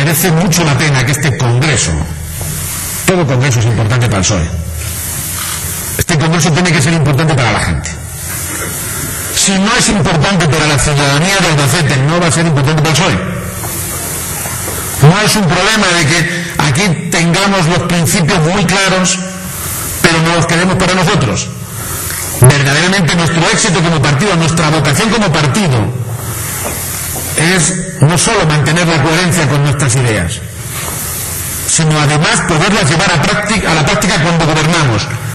merece mucho la pena que este Congreso, todo Congreso es importante para el PSOE, este Congreso tiene que ser importante para la gente. Si no es importante para la ciudadanía de Albacete, no va a ser importante para el PSOE. No es un problema de que aquí tengamos los principios muy claros, pero no los queremos para nosotros. Verdaderamente nuestro éxito como partido, nuestra vocación como partido, es no solo mantener la coherencia con nuestras ideas, sino además poderlas llevar a la práctica cuando gobernamos.